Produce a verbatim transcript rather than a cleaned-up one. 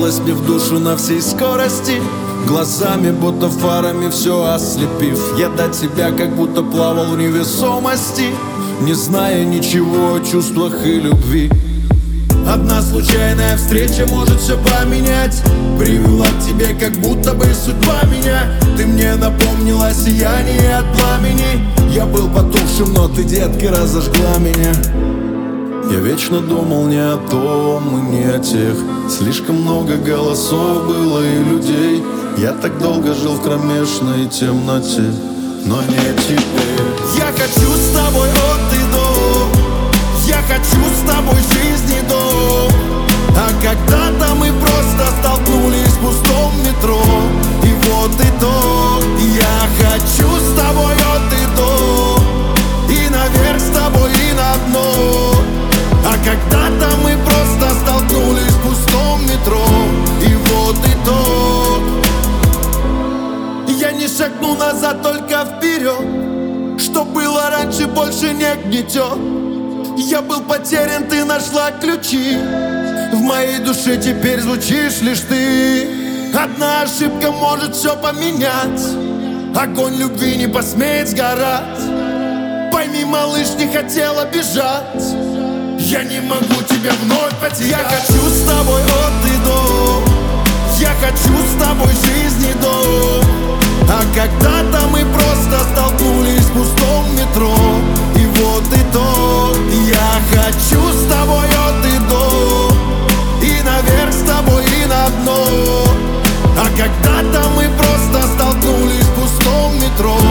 врезалась мне в душу на всей скорости, глазами будто фарами все ослепив. Я до тебя как будто плавал в невесомости, не зная ничего о чувствах и любви. Одна случайная встреча может все поменять, привела к тебе как будто бы судьба меня. Ты мне напомнила сияние от пламени. Я был потухшим, но ты, детка, разожгла меня. Я вечно думал не о том и не о тех. Слишком много голосов было и людей. Я так долго жил в кромешной темноте, но не теперь. Я хочу с тобой от и до, я хочу с тобой жизни дом. А когда-то мы просто столкнулись в пустом метро, и вот итог. Я хочу с тобой от и до, и наверх с тобой, и на дно. А когда-то мы просто столкнулись в пустом метро, и вот итог. Я не шагну назад, только вперед. Что было раньше, больше не гнетет. Я был потерян, ты нашла ключи. В моей душе теперь звучишь лишь ты. Одна ошибка может все поменять. Огонь любви не посмеет сгорать. Пойми, малыш, не хотела бежать. Я не могу тебя вновь потерять. Я хочу с тобой от и до, я хочу с тобой жизни дом. А когда-то мы просто столкнулись в пустом метро, и вот итог. Я хочу с тобой от и до, и наверх с тобой, и на дно. А когда-то мы просто столкнулись в пустом метро,